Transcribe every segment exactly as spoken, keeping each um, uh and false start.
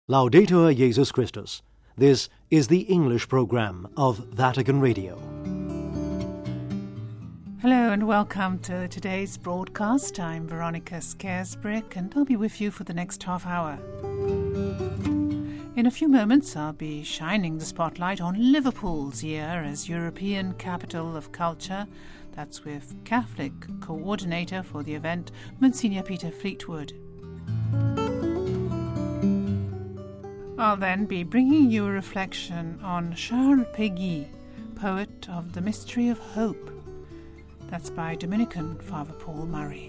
Laudetur Jesus Christus. This is the English program of Vatican Radio. Hello and welcome to today's broadcast. I'm Veronica Scaresbrick and I'll be with you for the next half hour. In a few moments I'll be shining the spotlight on Liverpool's year as European Capital of Culture. That's with Catholic coordinator for the event, Monsignor Peter Fleetwood. I'll then be bringing you a reflection on Charles Péguy, poet of The Mystery of Hope. That's by Dominican Father Paul Murray.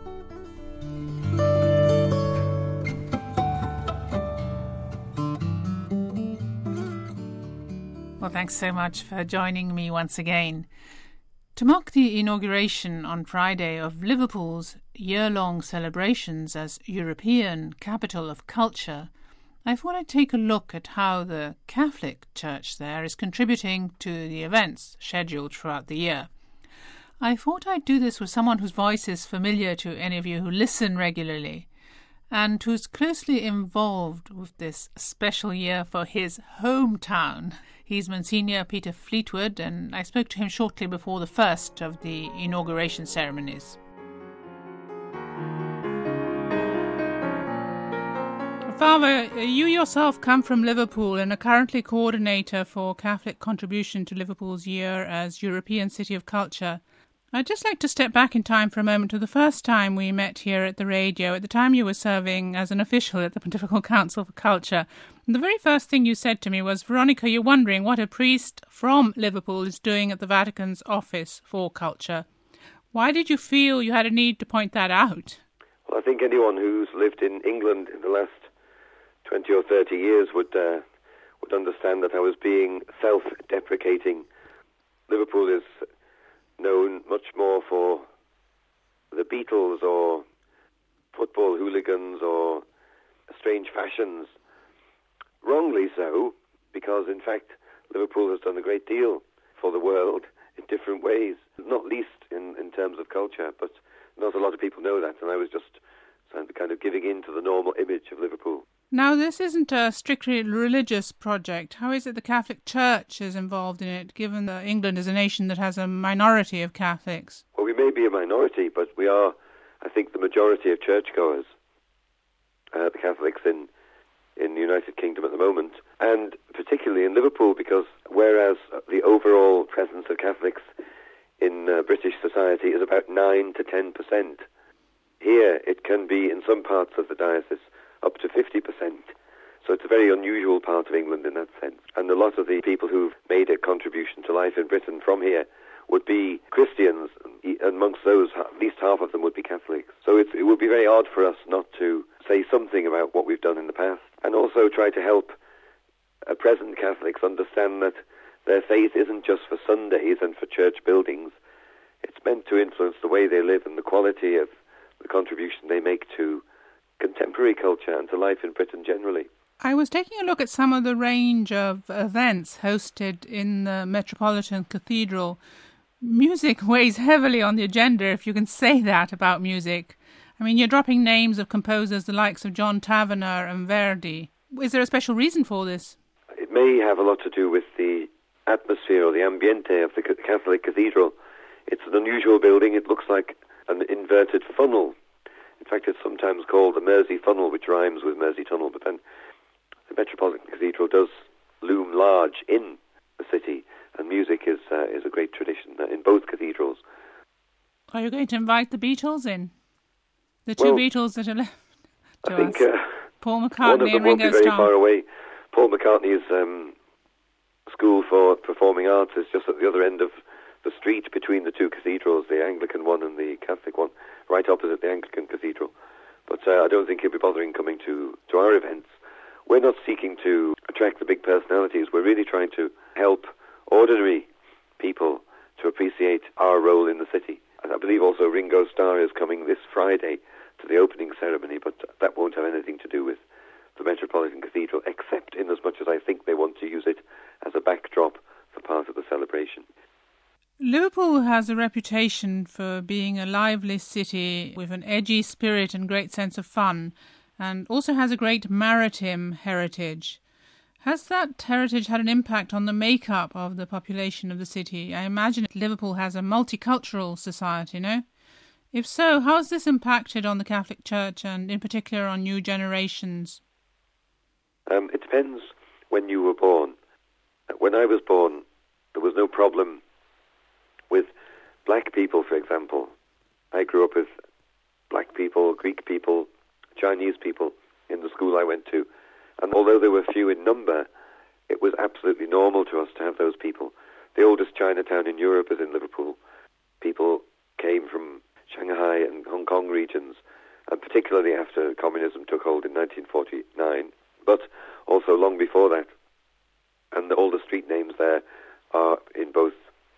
Well, thanks so much for joining me once again. To mark the inauguration on Friday of Liverpool's year-long celebrations as European Capital of Culture, I thought I'd take a look at how the Catholic Church there is contributing to the events scheduled throughout the year. I thought I'd do this with someone whose voice is familiar to any of you who listen regularly and who's closely involved with this special year for his hometown. He's Monsignor Peter Fleetwood, and I spoke to him shortly before the first of the inauguration ceremonies. Father, you yourself come from Liverpool and are currently coordinator for Catholic contribution to Liverpool's year as European City of Culture. I'd just like to step back in time for a moment to the first time we met here at the radio, at the time you were serving as an official at the Pontifical Council for Culture. And the very first thing you said to me was, Veronica, you're wondering what a priest from Liverpool is doing at the Vatican's Office for Culture. Why did you feel you had a need to point that out? Well, I think anyone who's lived in England in the last twenty or thirty years would uh, would understand that I was being self-deprecating. Liverpool is known much more for the Beatles or football hooligans or strange fashions. Wrongly so, because in fact Liverpool has done a great deal for the world in different ways, not least in, in terms of culture, but not a lot of people know that, and I was just kind of giving in to the normal image of Liverpool. Now, this isn't a strictly religious project. How is it the Catholic Church is involved in it, given that England is a nation that has a minority of Catholics? Well, we may be a minority, but we are, I think, the majority of churchgoers, uh, the Catholics in, in the United Kingdom at the moment, and particularly in Liverpool, because whereas the overall presence of Catholics in uh, British society is about nine to ten percent, here it can be, in some parts of the diocese, up to fifty percent. So it's a very unusual part of England in that sense. And a lot of the people who've made a contribution to life in Britain from here would be Christians, and amongst those, at least half of them would be Catholics. So it's, it would be very odd for us not to say something about what we've done in the past, and also try to help uh, present Catholics understand that their faith isn't just for Sundays and for church buildings. It's meant to influence the way they live and the quality of the contribution they make to contemporary culture and to life in Britain generally. I was taking a look at some of the range of events hosted in the Metropolitan Cathedral. Music weighs heavily on the agenda, if you can say that about music. I mean, you're dropping names of composers the likes of John Tavener and Verdi. Is there a special reason for this? It may have a lot to do with the atmosphere or the ambiente of the Catholic Cathedral. It's an unusual building. It looks like an inverted funnel. In fact, it's sometimes called the Mersey Funnel, which rhymes with Mersey Tunnel, but then the Metropolitan Cathedral does loom large in the city, and music is uh, is a great tradition in both cathedrals. Are you going to invite the Beatles in? The two well, Beatles that are left to I think, us? Uh, Paul one McCartney of them and won't Ringo be very Starr. far away. Paul McCartney's um, School for Performing Arts is just at the other end of the street between the two cathedrals, the Anglican one and the Catholic one, right opposite the Anglican Cathedral. But uh, I don't think he'll be bothering coming to, to our events. We're not seeking to attract the big personalities. We're really trying to help ordinary people to appreciate our role in the city. And I believe also Ringo Starr is coming this Friday to the opening ceremony, but that won't have anything to do with the Metropolitan Cathedral, except in as much as I think they want to use it as a backdrop for part of the celebration. Liverpool has a reputation for being a lively city with an edgy spirit and great sense of fun. and also has a great maritime heritage. Has that heritage had an impact on the makeup of the population of the city? I imagine Liverpool has a multicultural society, no? If so, how has this impacted on the Catholic Church and in particular on new generations? Um, it depends when you were born. When I was born, there was no problem with black people, for example. I grew up with black people, Greek people, Chinese people in the school I went to. And although they were few in number, it was absolutely normal to us to have those people. The oldest Chinatown in Europe is in Liverpool. People came from Shanghai and Hong Kong regions, and particularly after communism took hold in nineteen forty-nine, but also long before that. And all the street names there are in both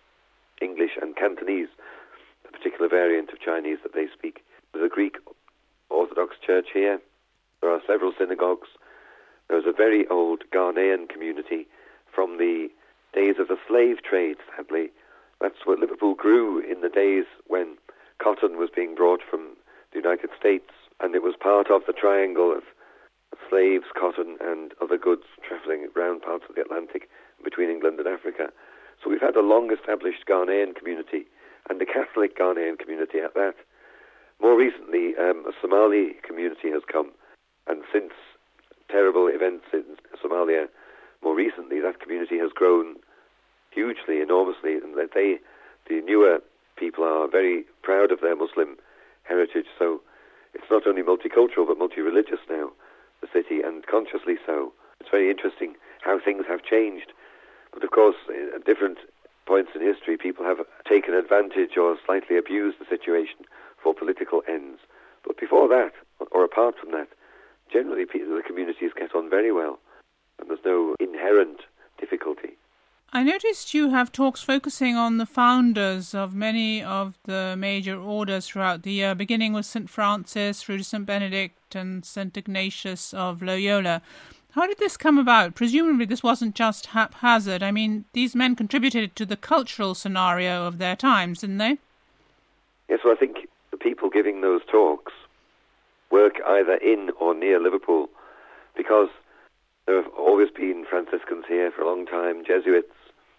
English and Cantonese, a particular variant of Chinese that they speak. There's a Greek Orthodox church here. There are several synagogues. There's a very old Ghanaian community from the days of the slave trade, sadly. That's what Liverpool grew in the days when cotton was being brought from the United States, and it was part of the triangle of slaves, cotton, and other goods travelling around parts of the Atlantic between England and Africa. So we've had a long-established Ghanaian community, and a Catholic Ghanaian community at that. More recently, um, a Somali community has come, and since terrible events in Somalia, more recently, that community has grown hugely, enormously, and that they, the newer people, are very proud of their Muslim heritage. So it's not only multicultural but multi-religious now, the city, and consciously so. It's very interesting how things have changed. But of course, at different points in history, people have taken advantage or slightly abused the situation for political ends. But before that, or apart from that, generally the communities get on very well, and there's no inherent difficulty. I noticed you have talks focusing on the founders of many of the major orders throughout the year, beginning with Saint Francis through to Saint Benedict and Saint Ignatius of Loyola. How did this come about? Presumably this wasn't just haphazard. I mean, these men contributed to the cultural scenario of their times, didn't they? Yes, well, I think the people giving those talks work either in or near Liverpool, because there have always been Franciscans here for a long time, Jesuits.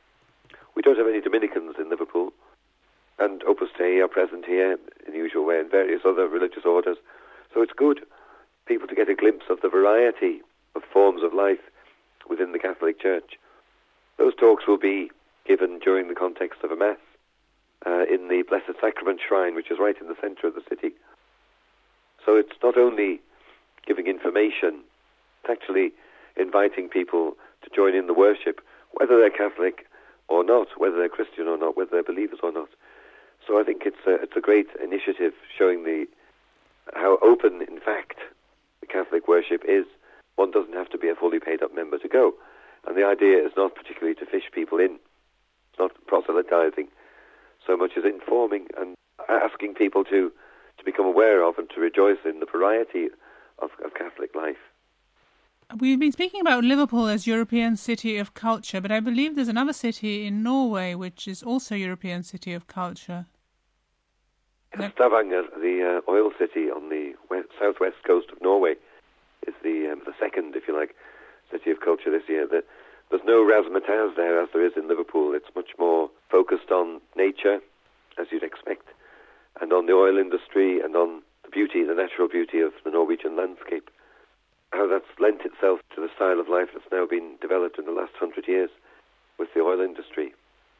We don't have any Dominicans in Liverpool, and Opus Dei are present here in the usual way, and various other religious orders. So it's good people to get a glimpse of the variety of forms of life within the Catholic Church. Those talks will be given during the context of a Mass uh, in the Blessed Sacrament Shrine, which is right in the centre of the city. So it's not only giving information, it's actually inviting people to join in the worship, whether they're Catholic or not, whether they're Christian or not, whether they're believers or not. So I think it's a, it's a great initiative showing the how open, in fact, the Catholic worship is. One doesn't have to be a fully paid-up member to go. And the idea is not particularly to fish people in. It's not proselytizing so much as informing and asking people to, to become aware of and to rejoice in the variety of, of Catholic life. We've been speaking about Liverpool as European City of Culture, but I believe there's another city in Norway which is also European City of Culture. Yes, Stavanger, the uh, oil city on the west, southwest coast of Norway, is the um, the second, if you like, City of Culture this year. The, there's no razzmatazz there as there is in Liverpool. It's much more focused on nature, as you'd expect, and on the oil industry and on the beauty, the natural beauty of the Norwegian landscape. How that's lent itself to the style of life that's now been developed in the last hundred years with the oil industry.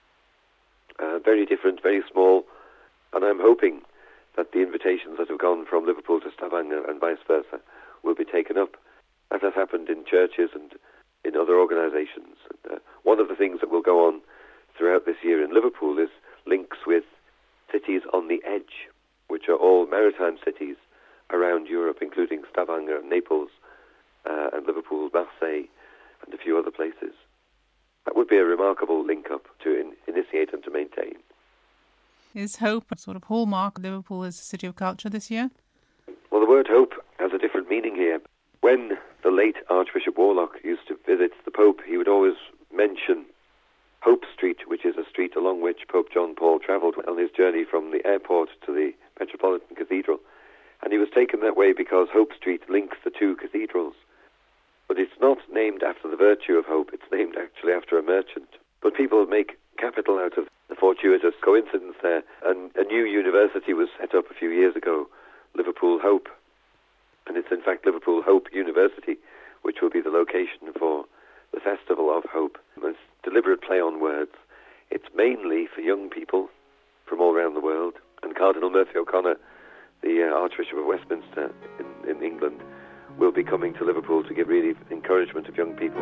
Uh, very different, very small, and I'm hoping that the invitations that have gone from Liverpool to Stavanger and vice versa will be taken up, as has happened in churches and in other organisations. And, uh, one of the things that will go on throughout this year in Liverpool is links with cities on the edge, which are all maritime cities around Europe, including Stavanger and Naples, Uh, and Liverpool, Marseille, and a few other places. That would be a remarkable link-up to in, initiate and to maintain. Is hope a sort of hallmark of Liverpool as a city of culture this year? Well, the word hope has a different meaning here. When the late Archbishop Warlock used to visit the Pope, he would always mention Hope Street, which is a street along which Pope John Paul travelled on his journey from the airport to the Metropolitan Cathedral. And he was taken that way because Hope Street links the two cathedrals. But it's not named after the virtue of hope, it's named actually after a merchant. But people make capital out of the fortuitous coincidence there, and a new university was set up a few years ago, Liverpool Hope. And it's in fact Liverpool Hope University, which will be the location for the Festival of Hope. It's deliberate play on words. It's mainly for young people from all around the world. And Cardinal Murphy O'Connor, the uh, Archbishop of Westminster in, in England, will be coming to Liverpool to give really encouragement of young people.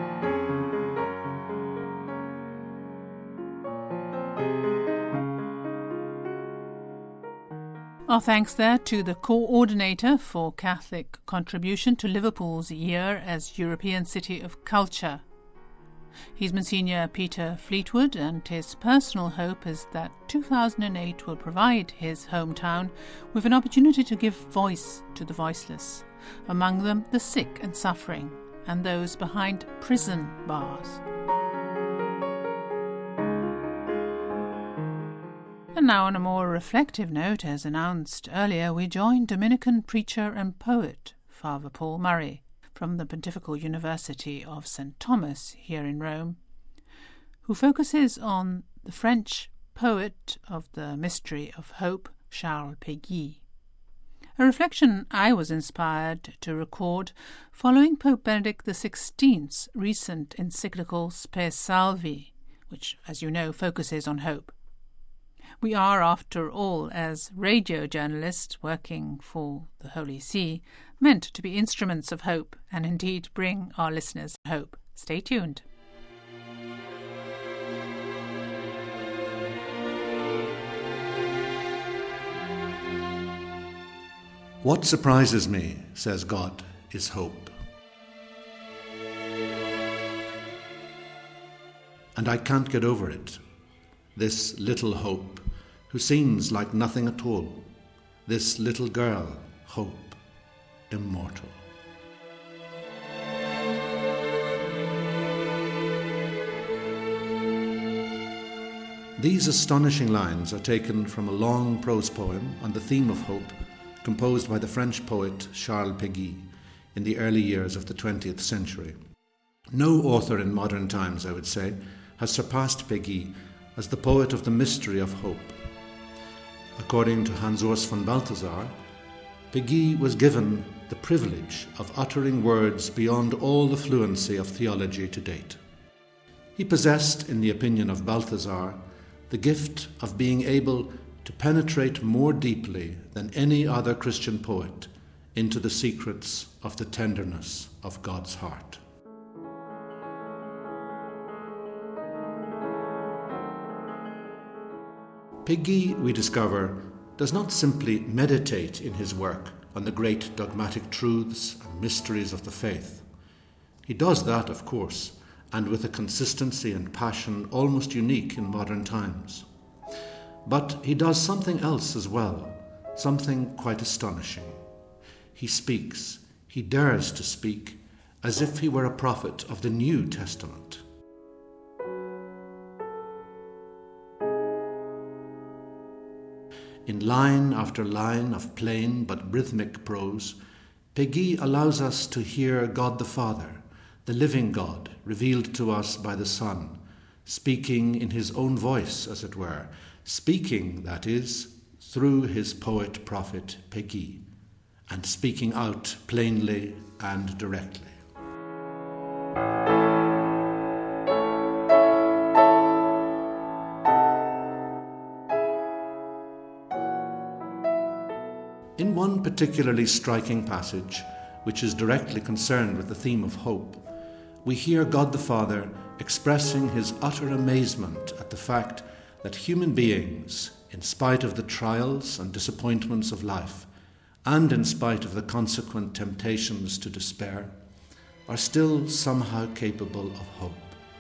Our thanks there to the coordinator for Catholic contribution to Liverpool's year as European City of Culture. He's Monsignor Peter Fleetwood, and his personal hope is that two thousand eight will provide his hometown with an opportunity to give voice to the voiceless, among them the sick and suffering, and those behind prison bars. And now, on a more reflective note, as announced earlier, we join Dominican preacher and poet Father Paul Murray from the Pontifical University of Saint Thomas here in Rome, who focuses on the French poet of the Mystery of Hope, Charles Péguy. A reflection I was inspired to record following Pope Benedict the sixteenth's recent encyclical Spe Salvi, which, as you know, focuses on hope. We are, after all, as radio journalists working for the Holy See, meant to be instruments of hope and indeed bring our listeners hope. Stay tuned. What surprises me, says God, is hope. And I can't get over it. This little hope, who seems like nothing at all. This little girl, Hope, immortal. These astonishing lines are taken from a long prose poem on the theme of hope, composed by the French poet Charles Péguy in the early years of the twentieth century. No author in modern times, I would say, has surpassed Péguy as the poet of the mystery of hope. According to Hans Urs von Balthasar, Péguy was given the privilege of uttering words beyond all the fluency of theology to date. He possessed, in the opinion of Balthasar, the gift of being able to penetrate more deeply than any other Christian poet into the secrets of the tenderness of God's heart. Péguy, we discover, does not simply meditate in his work on the great dogmatic truths and mysteries of the faith. He does that, of course, and with a consistency and passion almost unique in modern times. But he does something else as well, something quite astonishing. He speaks, he dares to speak, as if he were a prophet of the New Testament. In line after line of plain but rhythmic prose, Péguy allows us to hear God the Father, the living God, revealed to us by the Son, speaking in his own voice, as it were, speaking, that is, through his poet-prophet Péguy, and speaking out plainly and directly. In one particularly striking passage, which is directly concerned with the theme of hope, we hear God the Father expressing his utter amazement at the fact that human beings, in spite of the trials and disappointments of life, and in spite of the consequent temptations to despair, are still somehow capable of hope.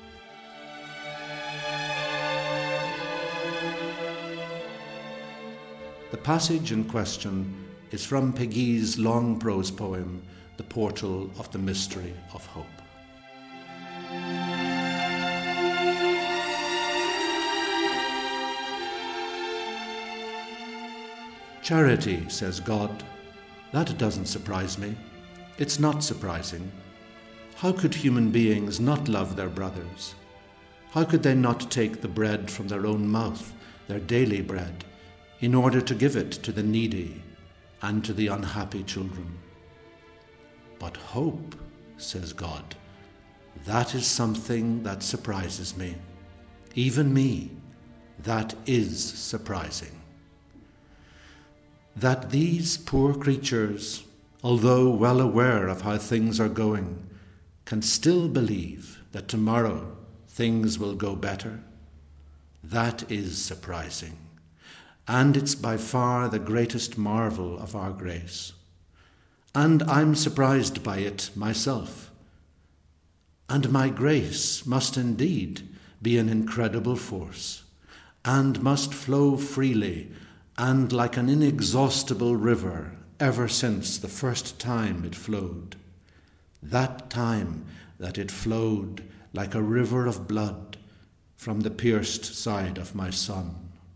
The passage in question is from Péguy's long prose poem, The Portal of the Mystery of Hope. Charity, says God, That doesn't surprise me. It's not surprising. How could human beings not love their brothers? How could they not take the bread from their own mouth, their daily bread, in order to give it to the needy and to the unhappy children? But hope, says God, that is something that surprises me. Even me, that is surprising. That these poor creatures, although well aware of how things are going, can still believe that tomorrow things will go better, that is surprising. And it's by far the greatest marvel of our grace. And I'm surprised by it myself. And my grace must indeed be an incredible force, and must flow freely and like an inexhaustible river ever since the first time it flowed, that time that it flowed like a river of blood from the pierced side of my Son.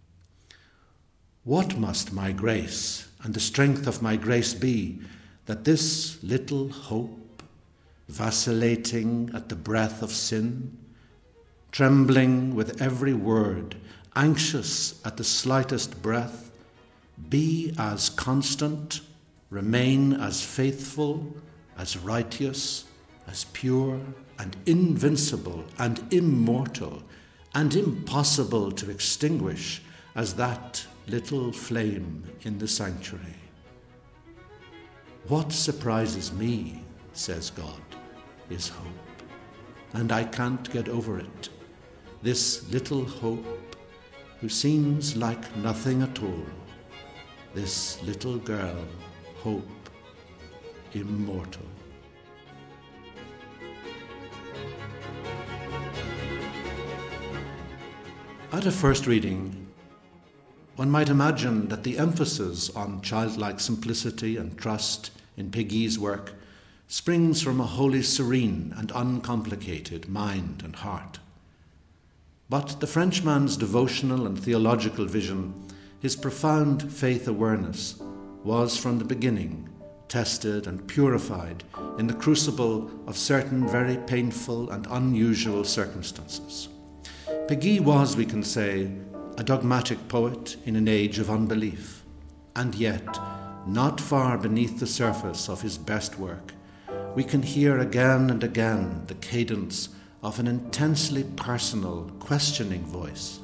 What must my grace and the strength of my grace be, that this little hope, vacillating at the breath of sin, trembling with every word, anxious at the slightest breath, be as constant, remain as faithful, as righteous, as pure, and invincible, and immortal, and impossible to extinguish as that little flame in the sanctuary. What surprises me, says God, is hope, and I can't get over it. This little hope, who seems like nothing at all, this little girl, Hope, immortal. At a first reading, one might imagine that the emphasis on childlike simplicity and trust in Péguy's work springs from a wholly serene and uncomplicated mind and heart. But the Frenchman's devotional and theological vision, his profound faith awareness, was from the beginning tested and purified in the crucible of certain very painful and unusual circumstances. Péguy was, we can say, a dogmatic poet in an age of unbelief, and yet, not far beneath the surface of his best work, we can hear again and again the cadence of an intensely personal, questioning voice.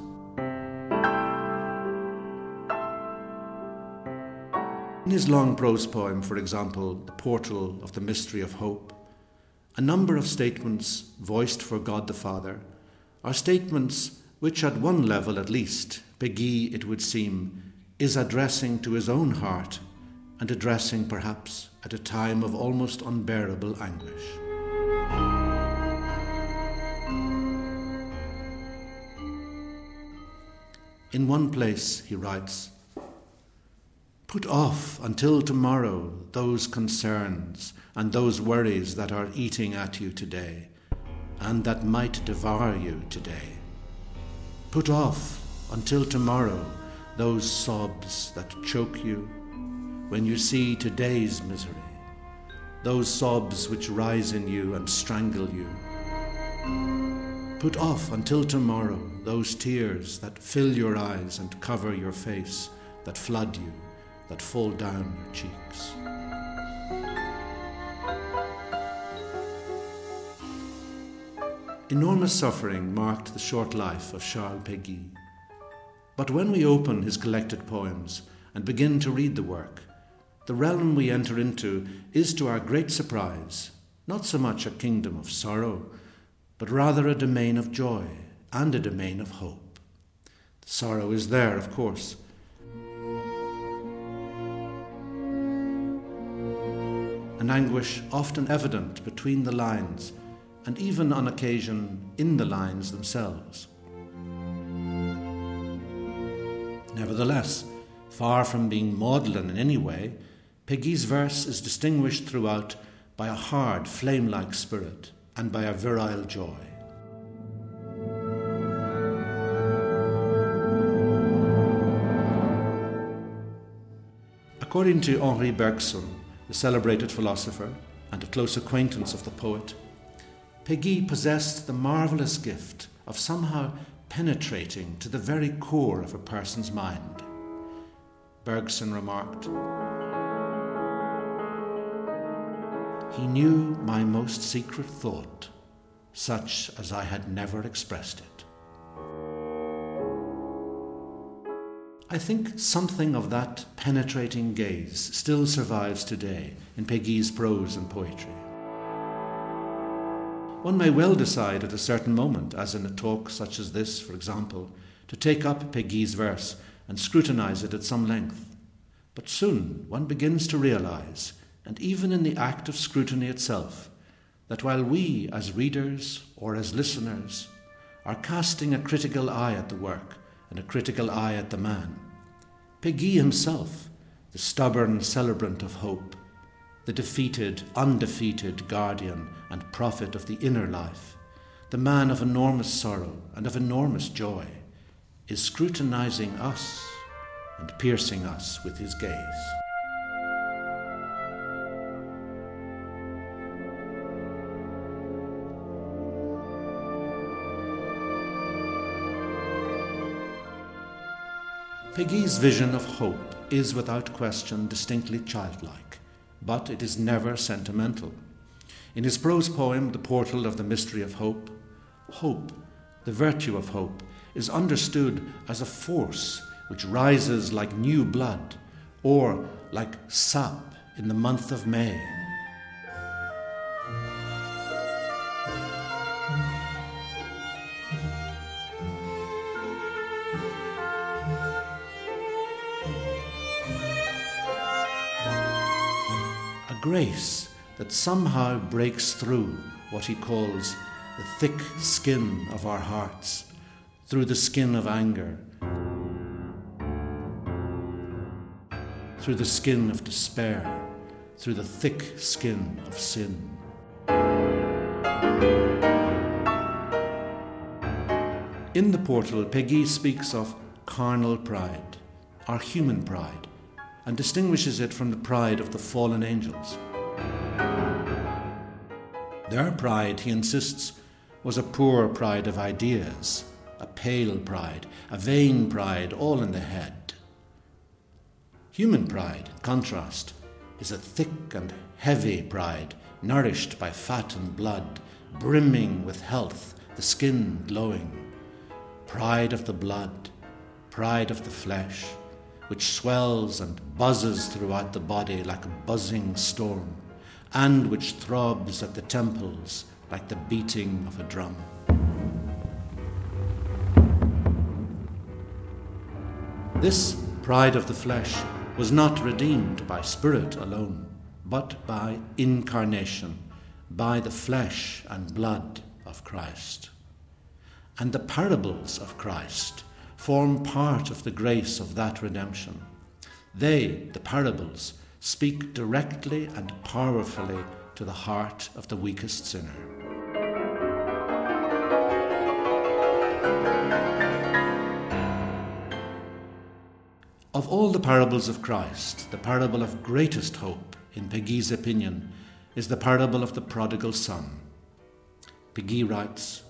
In his long prose poem, for example, The Portal of the Mystery of Hope, a number of statements voiced for God the Father are statements which, at one level at least, Péguy, it would seem, is addressing to his own heart, and addressing perhaps at a time of almost unbearable anguish. In one place he writes, "Put off until tomorrow those concerns and those worries that are eating at you today, and that might devour you today. Put off until tomorrow those sobs that choke you when you see today's misery, those sobs which rise in you and strangle you. Put off until tomorrow those tears that fill your eyes and cover your face, that flood you, that fall down your cheeks." Enormous suffering marked the short life of Charles Péguy. But when we open his collected poems and begin to read the work, the realm we enter into is, to our great surprise, not so much a kingdom of sorrow, but rather a domain of joy and a domain of hope. The sorrow is there, of course. An anguish often evident between the lines, and even on occasion in the lines themselves. Nevertheless, far from being maudlin in any way, Péguy's verse is distinguished throughout by a hard, flame-like spirit and by a virile joy. According to Henri Bergson, the celebrated philosopher and a close acquaintance of the poet, Peggy possessed the marvellous gift of somehow penetrating to the very core of a person's mind. Bergson remarked, "He knew my most secret thought, such as I had never expressed it." I think something of that penetrating gaze still survives today in Peggy's prose and poetry. One may well decide at a certain moment, as in a talk such as this, for example, to take up Peggy's verse and scrutinize it at some length. But soon one begins to realize, and even in the act of scrutiny itself, that while we as readers or as listeners are casting a critical eye at the work and a critical eye at the man, Peggy himself, the stubborn celebrant of hope, the defeated, undefeated guardian and prophet of the inner life, the man of enormous sorrow and of enormous joy, is scrutinizing us and piercing us with his gaze. Peggy's vision of hope is without question distinctly childlike, but it is never sentimental. In his prose poem, The Portal of the Mystery of Hope, hope, the virtue of hope, is understood as a force which rises like new blood, or like sap in the month of May. A grace that somehow breaks through what he calls the thick skin of our hearts, through the skin of anger, through the skin of despair, through the thick skin of sin. In The Portal, Peggy speaks of carnal pride, our human pride, and distinguishes it from the pride of the fallen angels. Their pride, he insists, was a poor pride of ideas, a pale pride, a vain pride, all in the head. Human pride, in contrast, is a thick and heavy pride, nourished by fat and blood, brimming with health, the skin glowing. Pride of the blood, pride of the flesh, which swells and buzzes throughout the body like a buzzing storm, and which throbs at the temples like the beating of a drum. This pride of the flesh was not redeemed by spirit alone, but by incarnation, by the flesh and blood of Christ. And the parables of Christ form part of the grace of that redemption. They, the parables, speak directly and powerfully to the heart of the weakest sinner. Of all the parables of Christ, the parable of greatest hope, in Peggy's opinion, is the parable of the prodigal son. Peggy writes,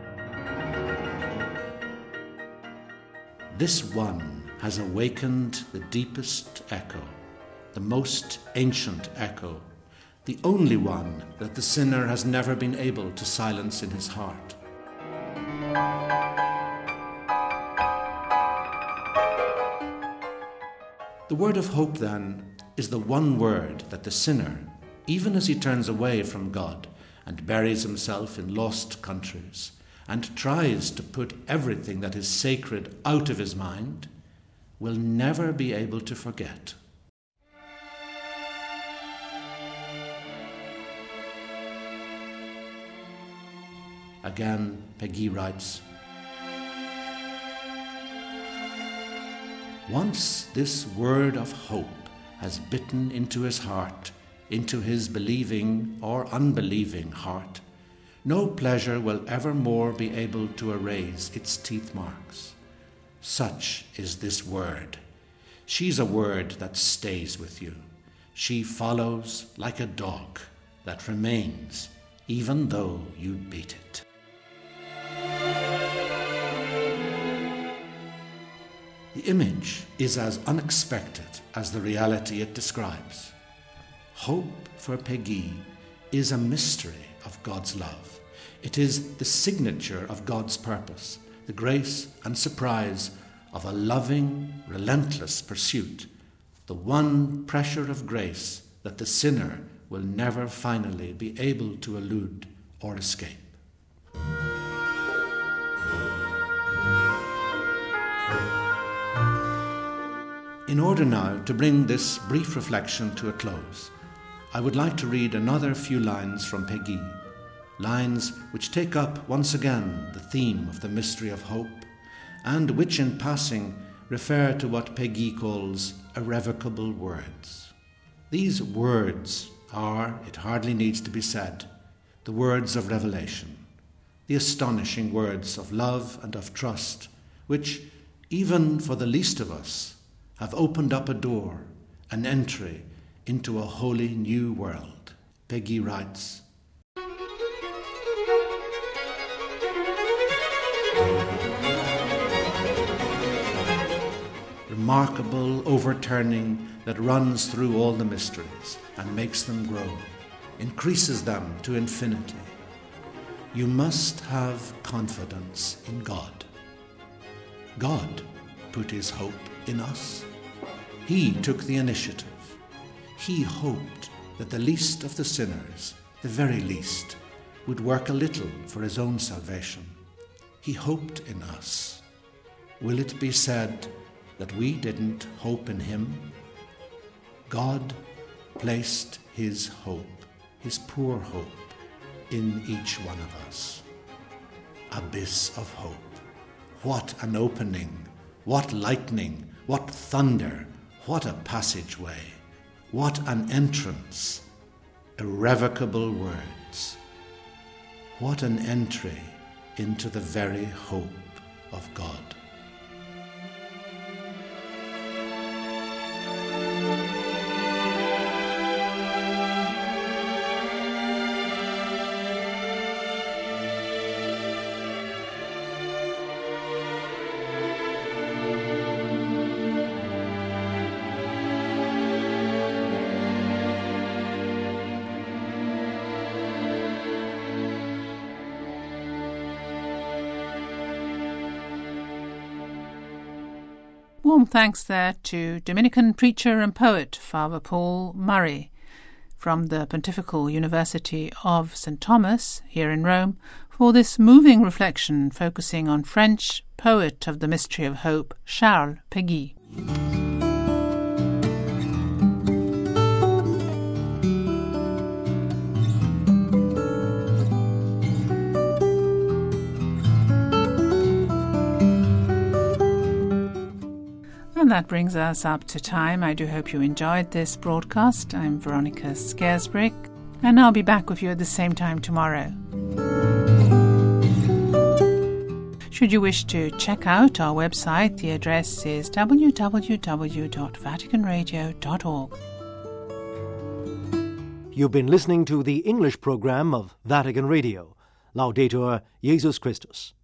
"This one has awakened the deepest echo, the most ancient echo, the only one that the sinner has never been able to silence in his heart. The word of hope, then, is the one word that the sinner, even as he turns away from God and buries himself in lost countries and tries to put everything that is sacred out of his mind, will never be able to forget. Again, Peggy writes, "Once this word of hope has bitten into his heart, into his believing or unbelieving heart, no pleasure will ever more be able to erase its teeth marks. Such is this word. She's a word that stays with you. she follows like a dog that remains even though you beat it. The image is as unexpected as the reality it describes. Hope for Peggy is a mystery of God's love. It is the signature of God's purpose, the grace and surprise of a loving, relentless pursuit, the one pressure of grace that the sinner will never finally be able to elude or escape. In order now to bring this brief reflection to a close, I would like to read another few lines from Peggy, lines which take up once again the theme of the mystery of hope, and which in passing refer to what Peggy calls irrevocable words. These words are, it hardly needs to be said, the words of revelation, the astonishing words of love and of trust, which, even for the least of us, have opened up a door, an entry into a wholly new world. Peggy writes, remarkable overturning that runs through all the mysteries and makes them grow, increases them to infinity. You must have confidence in God. God put his hope in us. He took the initiative. He hoped that the least of the sinners, the very least, would work a little for his own salvation. He hoped in us. Will it be said that we didn't hope in him? God placed his hope, his poor hope, in each one of us. Abyss of hope. What an opening, what lightning, what thunder, what a passageway, what an entrance, irrevocable words. What an entry into the very hope of God. Warm thanks there to Dominican preacher and poet Father Paul Murray from the Pontifical University of Saint Thomas here in Rome for this moving reflection focusing on French poet of the mystery of hope Charles Péguy. And that brings us up to time. I do hope you enjoyed this broadcast. I'm Veronica Scaresbrick, and I'll be back with you at the same time tomorrow. Should you wish to check out our website, the address is w w w dot vatican radio dot org. You've been listening to the English program of Vatican Radio. Laudetur Jesus Christus.